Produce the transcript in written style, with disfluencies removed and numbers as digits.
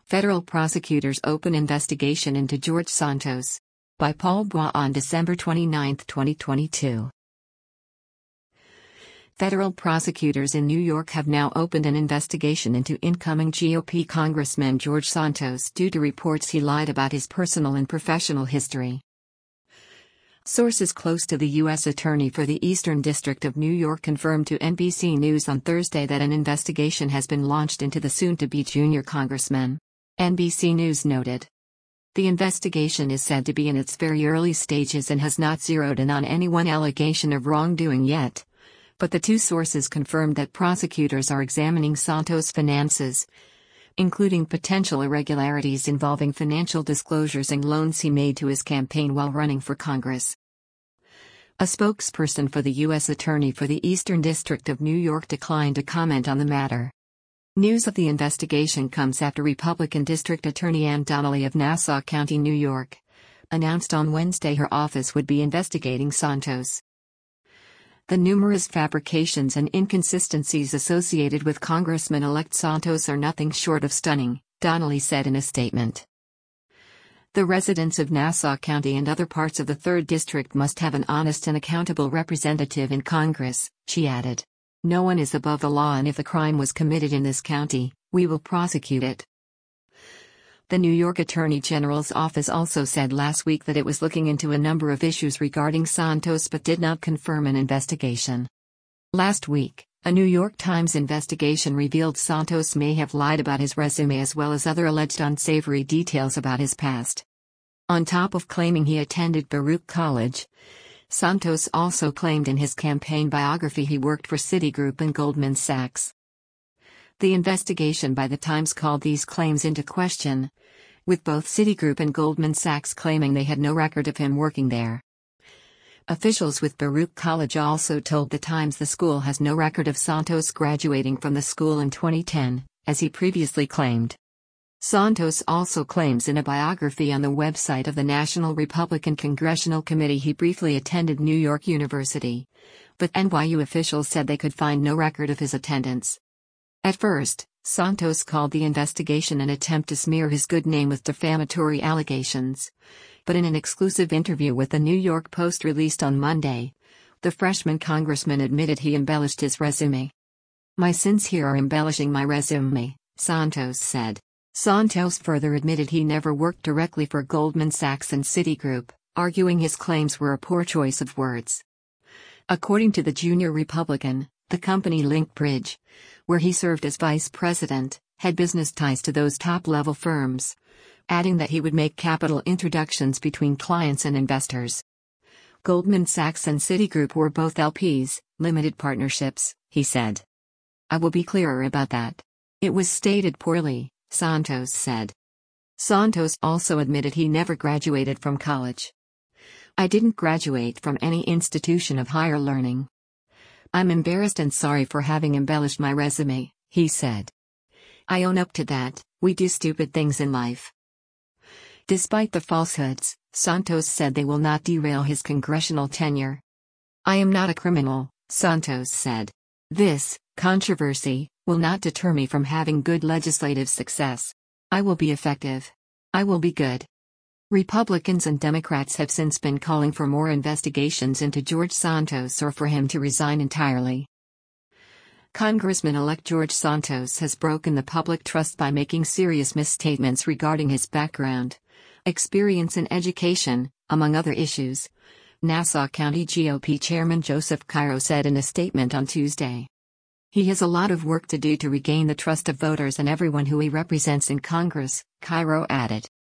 Federal prosecutors open investigation into George Santos. By Paul Bois on December 29, 2022. Federal prosecutors in New York have now opened an investigation into incoming GOP Congressman George Santos due to reports he lied about his personal and professional history. Sources close to the U.S. Attorney for the Eastern District of New York confirmed to NBC News on Thursday that an investigation has been launched into the soon-to-be junior congressman. NBC News noted. The investigation is said to be in its very early stages and has not zeroed in on any one allegation of wrongdoing yet. But the two sources confirmed that prosecutors are examining Santos' finances, including potential irregularities involving financial disclosures and loans he made to his campaign while running for Congress. A spokesperson for the U.S. Attorney for the Eastern District of New York declined to comment on the matter. News of the investigation comes after Republican District Attorney Ann Donnelly of Nassau County, New York, announced on Wednesday her office would be investigating Santos. The numerous fabrications and inconsistencies associated with Congressman-elect Santos are nothing short of stunning, Donnelly said in a statement. The residents of Nassau County and other parts of the 3rd District must have an honest and accountable representative in Congress, she added. No one is above the law, and if a crime was committed in this county, we will prosecute it. The New York Attorney General's office also said last week that it was looking into a number of issues regarding Santos but did not confirm an investigation. Last week, a New York Times investigation revealed Santos may have lied about his resume as well as other alleged unsavory details about his past. On top of claiming he attended Baruch College, Santos also claimed in his campaign biography he worked for Citigroup and Goldman Sachs. The investigation by the Times called these claims into question, with both Citigroup and Goldman Sachs claiming they had no record of him working there. Officials with Baruch College also told the Times the school has no record of Santos graduating from the school in 2010, as he previously claimed. Santos also claims in a biography on the website of the National Republican Congressional Committee he briefly attended New York University, but NYU officials said they could find no record of his attendance. At first, Santos called the investigation an attempt to smear his good name with defamatory allegations. But in an exclusive interview with the New York Post released on Monday, the freshman congressman admitted he embellished his resume. "My sins here are embellishing my resume," Santos said. Santos further admitted he never worked directly for Goldman Sachs and Citigroup, arguing his claims were a poor choice of words. According to the junior Republican, the company Linkbridge, where he served as vice president, had business ties to those top-level firms, adding that he would make capital introductions between clients and investors. Goldman Sachs and Citigroup were both LPs, limited partnerships, he said. "I will be clearer about that. It was stated poorly," Santos said. Santos also admitted he never graduated from college. "I didn't graduate from any institution of higher learning. I'm embarrassed and sorry for having embellished my resume," he said. "I own up to that. We do stupid things in life." Despite the falsehoods, Santos said they will not derail his congressional tenure. "I am not a criminal," Santos said. "This controversy will not deter me from having good legislative success. I will be effective. I will be good." Republicans and Democrats have since been calling for more investigations into George Santos or for him to resign entirely. Congressman-elect George Santos has broken the public trust by making serious misstatements regarding his background, experience and education, among other issues, Nassau County GOP Chairman Joseph Cairo said in a statement on Tuesday. "He has a lot of work to do to regain the trust of voters and everyone who he represents in Congress," Cairo added.